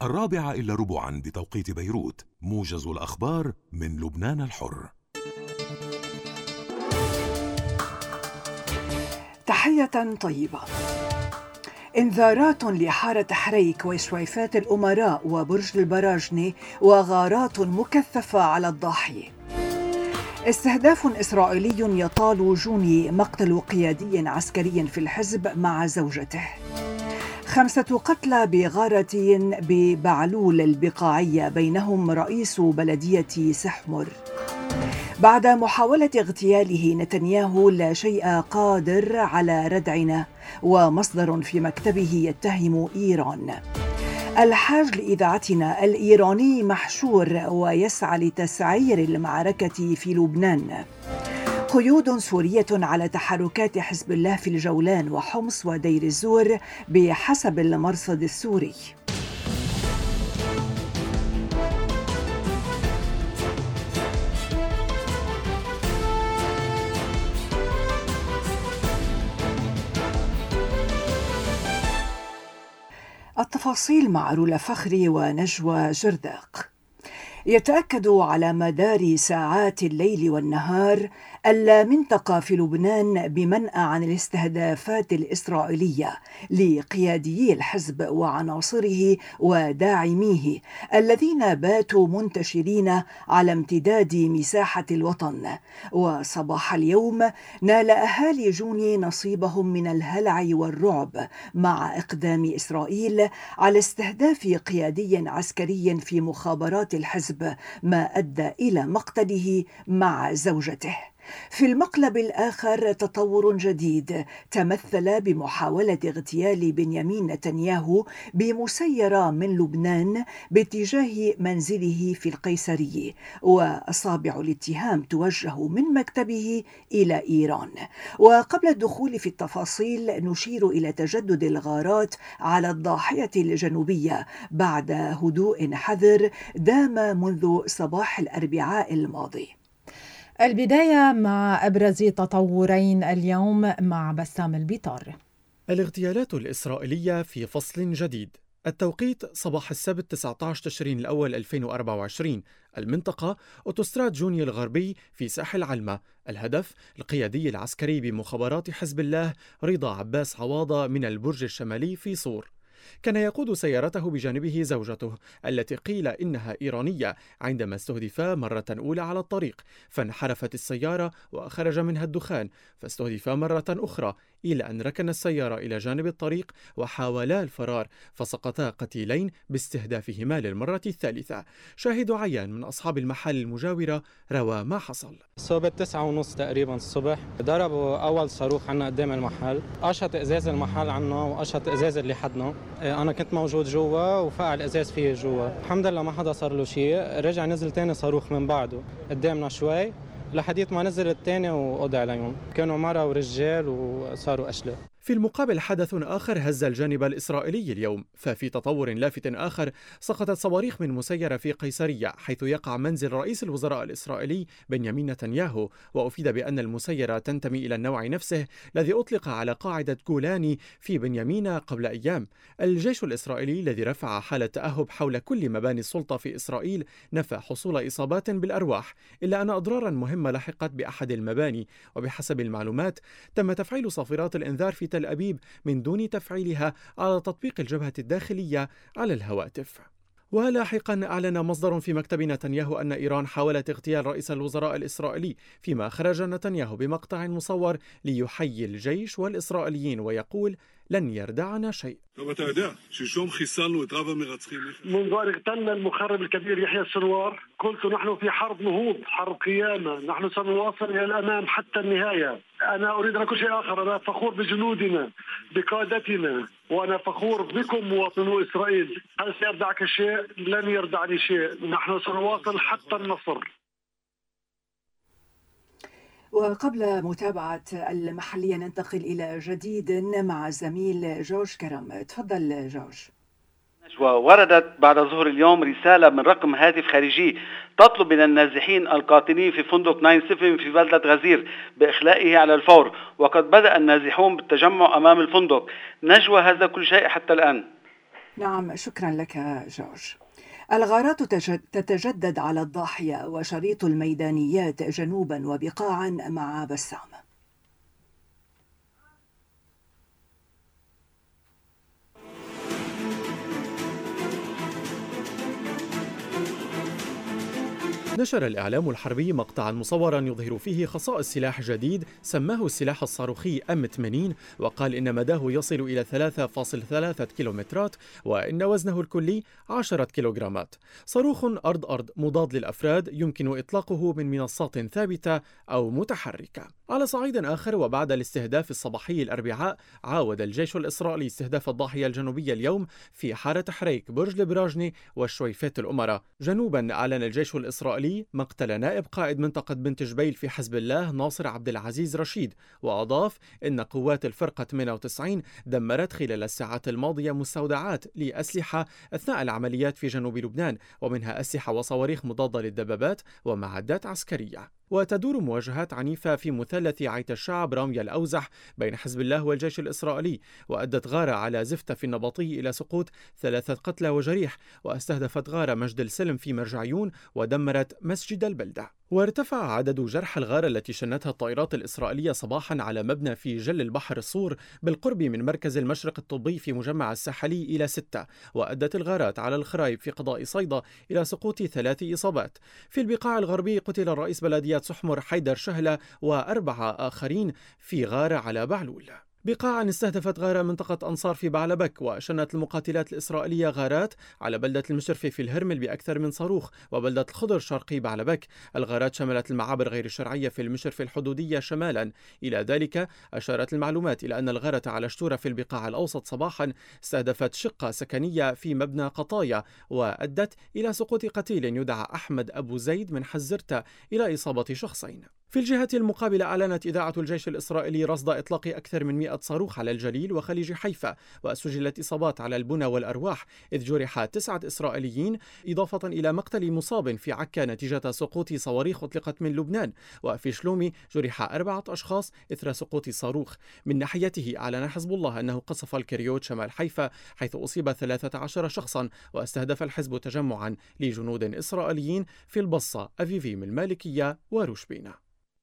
4:15 بتوقيت بيروت. موجز الأخبار من لبنان الحر. تحية طيبة. إنذارات لحارة حريك وشويفات الأمراء وبرج البراجنة وغارات مكثفة على الضاحية. استهداف إسرائيلي يطال جوني مقتل قيادي عسكري في الحزب مع زوجته. 5 قتلى بغارة ببعلول البقاعية بينهم رئيس بلدية سحمر. بعد محاولة اغتياله نتنياهو لا شيء قادر على ردعنا، ومصدر في مكتبه يتهم إيران. الحاج لإذاعتنا الإيراني محشور ويسعى لتسعير المعركة في لبنان. قيود سورية على تحركات حزب الله في الجولان وحمص ودير الزور بحسب المرصد السوري. التفاصيل مع رولا فخري ونجوى جرداق. يتأكد على مدار ساعات الليل والنهار المنطقة في لبنان بمنأى عن الاستهدافات الإسرائيلية لقياديي الحزب وعناصره وداعميه الذين باتوا منتشرين على امتداد مساحة الوطن. وصباح اليوم نال أهالي جوني نصيبهم من الهلع والرعب مع إقدام إسرائيل على استهداف قيادي عسكري في مخابرات الحزب، ما أدى إلى مقتله مع زوجته. في المقلب الآخر تطور جديد تمثل بمحاولة اغتيال بنيامين نتنياهو بمسيرة من لبنان باتجاه منزله في القيصرية، وأصابع الاتهام توجه من مكتبه إلى إيران. وقبل الدخول في التفاصيل نشير إلى تجدد الغارات على الضاحية الجنوبية بعد هدوء حذر دام منذ صباح الأربعاء الماضي. البداية مع أبرز تطورين اليوم مع بسام البيطار. الاغتيالات الإسرائيلية في فصل جديد. التوقيت صباح السبت 19 تشرين الأول 2024. المنطقة أوتوستراد جوني الغربي في ساحل علمة. الهدف القيادي العسكري بمخابرات حزب الله رضا عباس عواضة من البرج الشمالي في صور. كان يقود سيارته بجانبه زوجته التي قيل إنها إيرانية عندما استهدفا مرة أولى على الطريق، فانحرفت السيارة وخرج منها الدخان، فاستهدفا مرة أخرى إلى أن ركن السيارة إلى جانب الطريق وحاولا الفرار، فسقطا قتيلين باستهدافهما للمرة الثالثة. شاهد عيان من أصحاب المحل المجاورة روى ما حصل. صوبة 9:30 تقريبا الصبح ضربوا أول صاروخ عنا قدام المحل، قشط إزاز المحل عنا وقشط إزاز اللي حدنا. أنا كنت موجود جوا وفقع الإزاز فيه جوا، الحمد لله ما حدا صار له شيء. رجع نزل تاني صاروخ من بعده قدامنا شوي لحديت ما نزل التاني وقضى عليهم، كانوا مرة ورجال وصاروا أشلاء. في المقابل حدث آخر هز الجانب الإسرائيلي اليوم، ففي تطور لافت آخر سقطت صواريخ من مسيرة في قيصرية حيث يقع منزل رئيس الوزراء الإسرائيلي بنيامين نتنياهو، وأفيد بأن المسيرة تنتمي إلى النوع نفسه الذي أطلق على قاعدة جولاني في بنيامين قبل أيام. الجيش الإسرائيلي الذي رفع حالة تأهب حول كل مباني السلطة في إسرائيل نفى حصول إصابات بالأرواح، إلا أن أضرارا مهمة لحقت بأحد المباني، وبحسب المعلومات تم تفعيل صافرات الإنذار في تل أبيب من دون تفعيلها على تطبيق الجبهة الداخلية على الهواتف. ولاحقا أعلن مصدر في مكتب نتنياهو أن إيران حاولت اغتيال رئيس الوزراء الإسرائيلي، فيما خرج نتنياهو بمقطع مصور ليحيي الجيش والإسرائيليين ويقول لن يردعنا شيء. منذ أن اغتلنا المخرب الكبير يحيى السنوار قلت نحن في حرب نهوض، حرب قيامة، نحن سنواصل إلى الأمام حتى النهاية. أنا أريد أن أقول شيء آخر، أنا فخور بجنودنا بقادتنا، وأنا فخور بكم مواطنو إسرائيل. هل سيردعك شيء؟ لن يردعني شيء، نحن سنواصل حتى النصر. وقبل متابعة المحلية ننتقل إلى جديد مع زميل جورج كرم. تفضل جورج. ووردت بعد ظهر اليوم رسالة من رقم هاتف خارجي تطلب من النازحين القاطنين في فندق 9/7 في بلدة غزير بإخلائه على الفور، وقد بدأ النازحون بالتجمع أمام الفندق. نجوى، هذا كل شيء حتى الآن. نعم، شكرا لك جورج. الغارات تتجدد على الضاحية وشريط الميدانيات جنوبا وبقاعا مع بسام. نشر الإعلام الحربي مقطعا مصورا يظهر فيه خصائص سلاح جديد سماه السلاح الصاروخي M80، وقال إن مداه يصل إلى 3.3 كيلومترات وإن وزنه الكلي 10 كيلوغرامات. صاروخ أرض مضاد للأفراد يمكن إطلاقه من منصات ثابتة أو متحركة. على صعيد آخر، وبعد الاستهداف الصباحي الأربعاء، عاود الجيش الإسرائيلي استهداف الضاحية الجنوبية اليوم في حارة حريك، برج البراجني وشويفات الأمراء. جنوبا، أعلن الجيش الإسرائيلي مقتل نائب قائد منطقة بنت جبيل في حزب الله ناصر عبد العزيز رشيد، وأضاف إن قوات الفرقة 98 دمرت خلال الساعات الماضية مستودعات لأسلحة أثناء العمليات في جنوب لبنان، ومنها أسلحة وصواريخ مضادة للدبابات ومعدات عسكرية. وتدور مواجهات عنيفة في مثلث عيت الشعب رامية الأوزح بين حزب الله والجيش الإسرائيلي، وأدت غارة على زفتة في النبطي إلى سقوط 3 قتلى وجريح، واستهدفت غارة مجد السلم في مرجعيون ودمرت مسجد البلدة. وارتفع عدد جرحى الغارة التي شنتها الطائرات الإسرائيلية صباحا على مبنى في جل البحر الصور بالقرب من مركز المشرق الطبي في مجمع الساحلي إلى 6، وأدت الغارات على الخرايب في قضاء صيدا إلى سقوط 3 إصابات. في البقاع الغربي قتل الرئيس بلدية سحمر حيدر شهلة و4 آخرين في غارة على بعلول. بقاعا استهدفت غارة منطقة أنصار في بعلبك، وشنت المقاتلات الإسرائيلية غارات على بلدة المشرفة في الهرمل بأكثر من صاروخ، وبلدة الخضر شرقي بعلبك. الغارات شملت المعابر غير الشرعية في المشرفة الحدودية شمالا. إلى ذلك أشارت المعلومات إلى أن الغارة على شتورة في البقاع الأوسط صباحا استهدفت شقة سكنية في مبنى قطايا، وأدت إلى سقوط قتيل يدعى أحمد أبو زيد من حزرتا إلى إصابة شخصين. في الجهة المقابلة، أعلنت إذاعة الجيش الإسرائيلي رصد إطلاق أكثر من 100 صاروخ على الجليل وخليج حيفا، وسجلت إصابات على البنى والأرواح، إذ جرح 9 إسرائيليين، إضافة إلى مقتل مصاب في عكا نتيجة سقوط صواريخ أطلقت من لبنان. وفي شلومي جرح 4 أشخاص إثر سقوط صاروخ. من ناحيته، أعلن حزب الله أنه قصف الكريوت شمال حيفا، حيث أصيب 13 شخصا، واستهدف الحزب تجمعا لجنود إسرائيليين في البصة، أفيفيم، المالكية وروشبينا.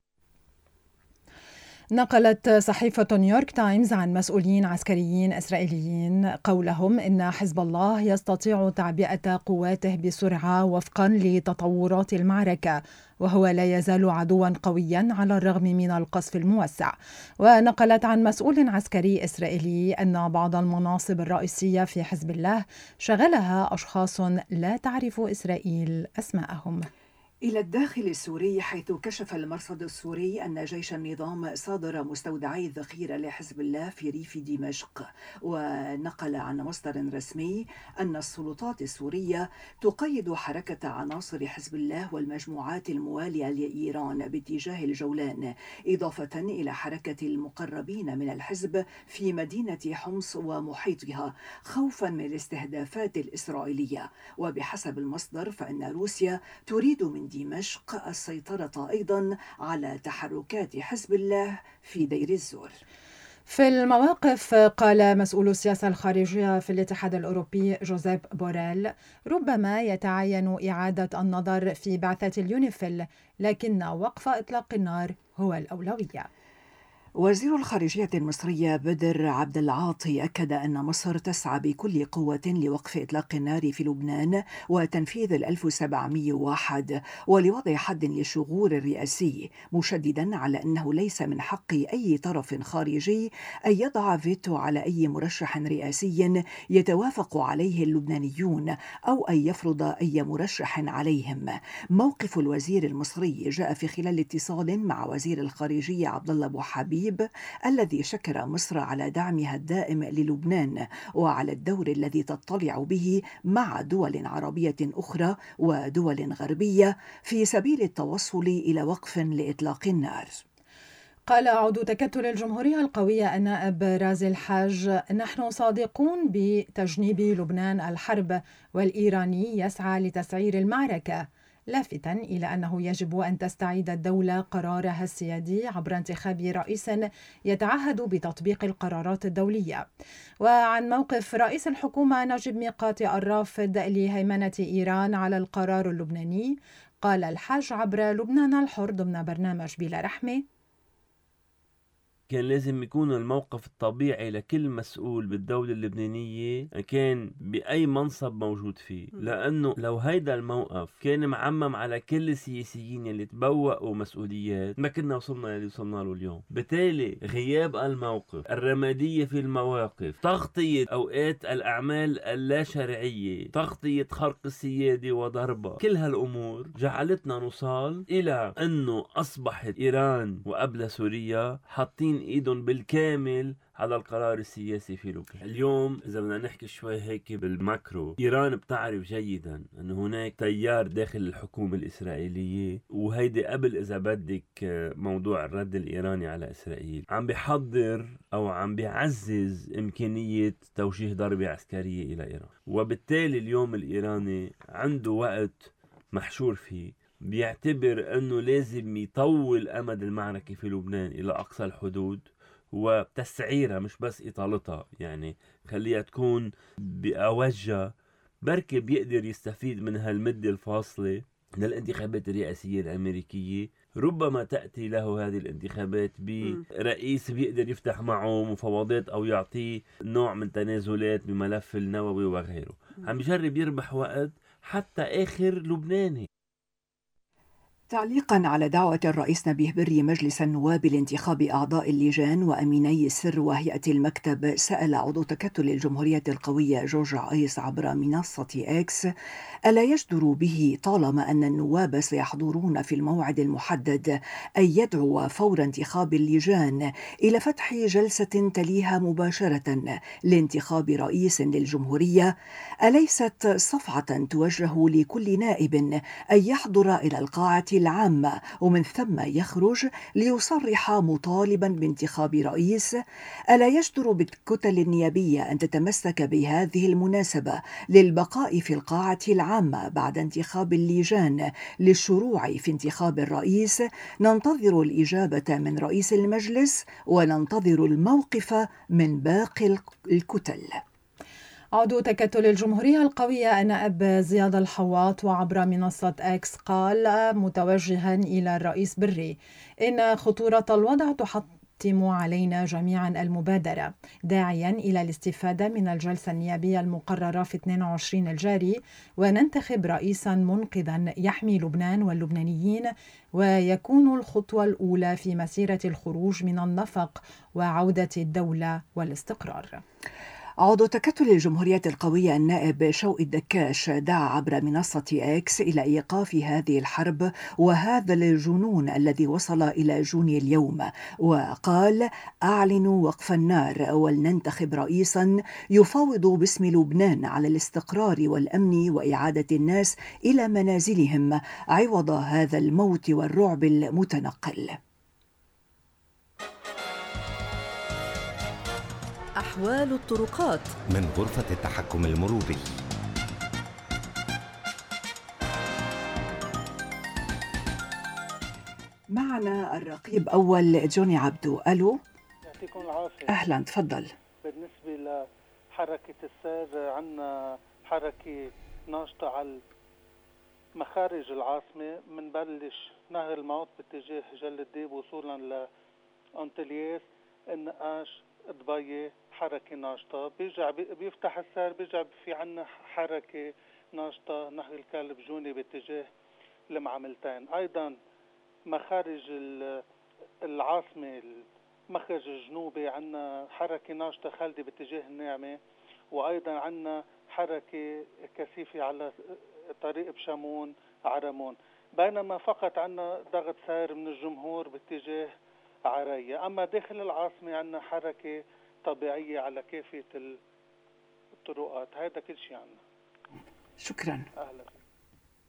نقلت صحيفة نيويورك تايمز عن مسؤولين عسكريين إسرائيليين قولهم إن حزب الله يستطيع تعبئة قواته بسرعة وفقا لتطورات المعركة، وهو لا يزال عدوا قويا على الرغم من القصف الموسع. ونقلت عن مسؤول عسكري إسرائيلي أن بعض المناصب الرئيسية في حزب الله شغلها أشخاص لا تعرف إسرائيل أسماءهم. إلى الداخل السوري، حيث كشف المرصد السوري أن جيش النظام صادر مستودعي الذخيرة لحزب الله في ريف دمشق. ونقل عن مصدر رسمي أن السلطات السورية تقيد حركة عناصر حزب الله والمجموعات الموالية لإيران باتجاه الجولان، إضافة إلى حركة المقربين من الحزب في مدينة حمص ومحيطها، خوفا من الاستهدافات الإسرائيلية. وبحسب المصدر، فإن روسيا تريد من دمشق السيطرة أيضا على تحركات حزب الله في دير الزور. في المواقف، قال مسؤول السياسة الخارجية في الاتحاد الأوروبي جوزيب بوريل: ربما يتعين إعادة النظر في بعثة اليونيفيل، لكن وقف إطلاق النار هو الأولوية. وزير الخارجية المصرية بدر عبد العاطي أكد أن مصر تسعى بكل قوة لوقف إطلاق النار في لبنان وتنفيذ 1701 ولوضع حد للشغور الرئاسي، مشددا على أنه ليس من حق أي طرف خارجي أن يضع فيتو على أي مرشح رئاسي يتوافق عليه اللبنانيون أو أن يفرض أي مرشح عليهم. موقف الوزير المصري جاء في خلال اتصال مع وزير الخارجية عبد الله أبو حبيب الذي شكر مصر على دعمها الدائم للبنان وعلى الدور الذي تطلع به مع دول عربية أخرى ودول غربية في سبيل التوصل إلى وقف لإطلاق النار. قال عضو تكتل الجمهورية القوية النائب رازي الحاج: نحن صادقون بتجنيب لبنان الحرب، والإيراني يسعى لتسعير المعركة، لافتا إلى أنه يجب أن تستعيد الدولة قرارها السيادي عبر انتخاب رئيس يتعهد بتطبيق القرارات الدولية. وعن موقف رئيس الحكومة نجيب ميقاتي الرافض لهيمنة إيران على القرار اللبناني، قال الحاج عبر لبنان الحر ضمن برنامج بلا رحمة: كان لازم يكون الموقف الطبيعي لكل مسؤول بالدولة اللبنانية كان بأي منصب موجود فيه، لأنه لو هيدا الموقف كان معمم على كل السياسيين اللي تبوأوا مسؤوليات ما كنا وصلنا اللي وصلنا له اليوم. بالتالي غياب الموقف، الرمادية في المواقف، تغطية أوقات الأعمال اللا شرعية، تغطية خرق السيادة وضربها، كل هالأمور جعلتنا نوصل إلى أنه أصبحت إيران وقبل سوريا حاطين ايدهم بالكامل على القرار السياسي في لبنان. اليوم اذا بدنا نحكي شوي هيك بالماكرو، ايران بتعرف جيدا ان هناك تيار داخل الحكومة الاسرائيلية، وهيدي قبل اذا بدك موضوع الرد الايراني على اسرائيل، عم بيحضر او عم بيعزز امكانية توجيه ضربة عسكرية الى ايران. وبالتالي اليوم الايراني عنده وقت محشور فيه، بيعتبر أنه لازم يطول أمد المعركة في لبنان إلى أقصى الحدود وتسعيرها مش بس إطالتها، يعني خليها تكون بأوجها، بركي بيقدر يستفيد من هالمدة الفاصلة للانتخابات الرئاسية الأمريكية. ربما تأتي له هذه الانتخابات برئيس بيقدر يفتح معه مفاوضات أو يعطيه نوع من تنازلات بملف النووي وغيره. عم بيجرب يربح وقت حتى آخر لبناني. تعليقا على دعوة الرئيس نبيه بري مجلس النواب لانتخاب أعضاء اللجان وأميني السر وهيئة المكتب، سأل عضو تكتل الجمهورية القوية جورج عايس عبر منصة إكس: ألا يجدر به طالما أن النواب سيحضرون في الموعد المحدد أن يدعو فور انتخاب اللجان إلى فتح جلسة تليها مباشرة لانتخاب رئيس للجمهورية؟ أليست صفعة توجه لكل نائب أن يحضر إلى القاعة العامة ومن ثم يخرج ليصرح مطالبا بانتخاب رئيس؟ ألا يجدر بالكتل النيابية أن تتمسك بهذه المناسبة للبقاء في القاعة العامة بعد انتخاب اللجان للشروع في انتخاب الرئيس؟ ننتظر الإجابة من رئيس المجلس وننتظر الموقف من باقي الكتل. عضو تكتل الجمهورية القوية النائب زياد الحواط وعبر منصة إكس قال متوجها إلى الرئيس بري إن خطورة الوضع تحتم علينا جميعا المبادرة، داعيا إلى الاستفادة من الجلسة النيابية المقررة في 22 الجاري وننتخب رئيسا منقذا يحمي لبنان واللبنانيين ويكون الخطوة الأولى في مسيرة الخروج من النفق وعودة الدولة والاستقرار. عضو تكتل الجمهورية القوية النائب شوقي الدكاش دعا عبر منصة إكس إلى إيقاف هذه الحرب وهذا الجنون الذي وصل إلى جوني اليوم، وقال: أعلنوا وقف النار ولننتخب رئيسا يفاوض باسم لبنان على الاستقرار والأمن وإعادة الناس إلى منازلهم عوض هذا الموت والرعب المتنقل. أحوال الطرقات من غرفة التحكم المروري. معنا الرقيب أول جوني عبدو. ألو. يعطيكم العافية. أهلا، تفضل. بالنسبة لحركة السير، عنا حركة ناشطة على مخارج العاصمة، منبلش نهر الموت باتجاه جل الديب وصولا لأنتلياس، النقاش، دبي، حركة ناشطة. بيرجع بيفتح السير، بيرجع في عنا حركة ناشطة نهر الكلب جوني باتجاه المعاملتين. أيضا مخارج العاصمة، المخرج الجنوبي، عنا حركة ناشطة خالدة باتجاه الناعمة، وأيضا عنا حركة كثيفة على طريق بشامون عرمون، بينما فقط عنا ضغط سير من الجمهور باتجاه عرية. أما داخل العاصمة عنا حركة طبيعية على كافة الطرقات. هذا كل شيء عنا. شكرا. أهلا.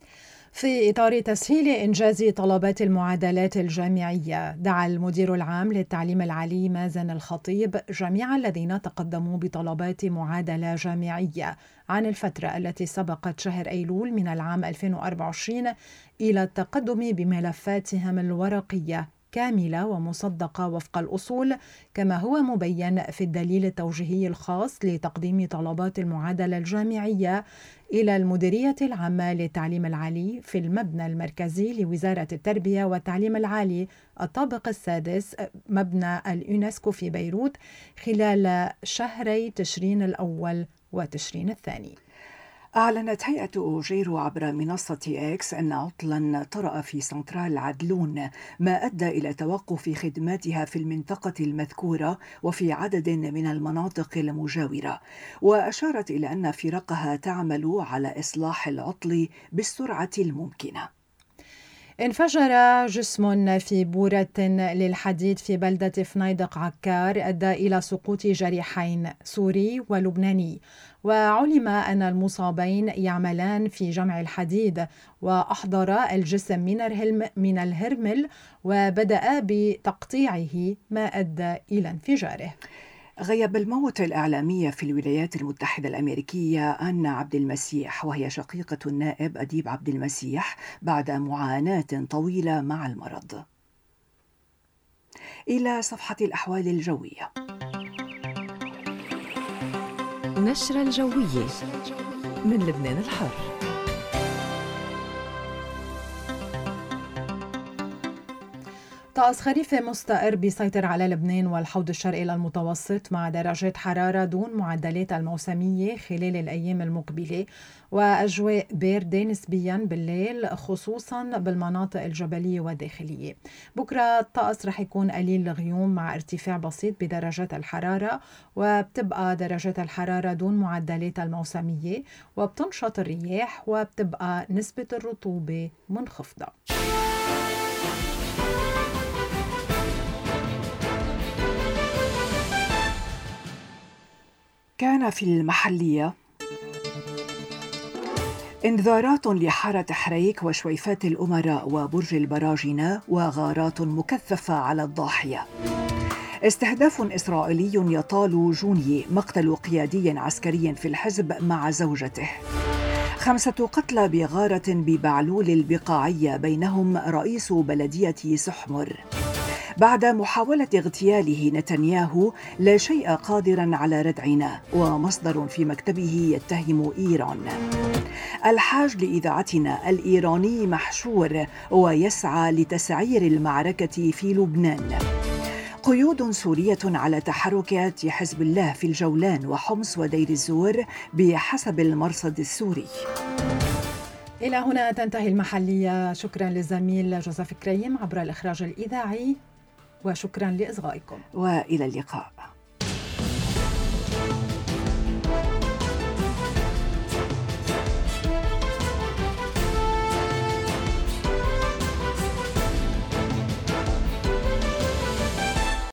في إطار تسهيل إنجاز طلبات المعادلات الجامعية، دعا المدير العام للتعليم العالي مازن الخطيب جميع الذين تقدموا بطلبات معادلة جامعية عن الفترة التي سبقت شهر أيلول من العام 2024 إلى التقدم بملفاتهم الورقية كاملة ومصدقة وفق الأصول، كما هو مبين في الدليل التوجيهي الخاص لتقديم طلبات المعادلة الجامعية إلى المديرية العامة للتعليم العالي في المبنى المركزي لوزارة التربية والتعليم العالي الطابق السادس مبنى اليونسكو في بيروت خلال شهري تشرين الأول وتشرين الثاني. أعلنت هيئة أوجيرو عبر منصة إكس أن عطلا طرأ في سنترال عدلون ما أدى إلى توقف خدماتها في المنطقة المذكورة وفي عدد من المناطق المجاورة، وأشارت إلى أن فرقها تعمل على إصلاح العطل بالسرعة الممكنة. انفجر جسم في بورة للحديد في بلدة فنيدق عكار أدى إلى سقوط جريحين سوري ولبناني، وعلم أن المصابين يعملان في جمع الحديد، وأحضر الجسم من الهرمل وبدأ بتقطيعه ما أدى إلى انفجاره. غيب الموت الإعلامية في الولايات المتحدة الأمريكية أنا عبد المسيح، وهي شقيقة النائب أديب عبد المسيح، بعد معاناة طويلة مع المرض. إلى صفحة الأحوال الجوية. نشرة الجوية من لبنان الحر. طقس خريفي مستقر بيسيطر على لبنان والحوض الشرقي للمتوسط، مع درجات حرارة دون معدلات الموسمية خلال الأيام المقبلة، وأجواء باردة نسبيا بالليل خصوصا بالمناطق الجبلية والداخلية. بكرة الطقس رح يكون قليل الغيوم مع ارتفاع بسيط بدرجات الحرارة، وبتبقى درجات الحرارة دون معدلات الموسمية، وبتنشط الرياح، وبتبقى نسبة الرطوبة منخفضة. كان في المحلية انذارات لحارة حريك وشويفات الأمراء وبرج البراجنة وغارات مكثفة على الضاحية. استهداف إسرائيلي يطال جوني، مقتل قيادي عسكري في الحزب مع زوجته. 5 قتلى بغارة ببعلول البقاعية بينهم رئيس بلدية سحمر. بعد محاولة اغتياله نتنياهو لا شيء قادرا على ردعنا، ومصدر في مكتبه يتهم إيران. الحاج لإذاعتنا الإيراني محشور ويسعى لتسعير المعركة في لبنان. قيود سورية على تحركات حزب الله في الجولان وحمص ودير الزور بحسب المرصد السوري. إلى هنا تنتهي المحلية. شكرا للزميل جوزيف كريم عبر الإخراج الإذاعي، وشكرا لإصغائكم، وإلى اللقاء.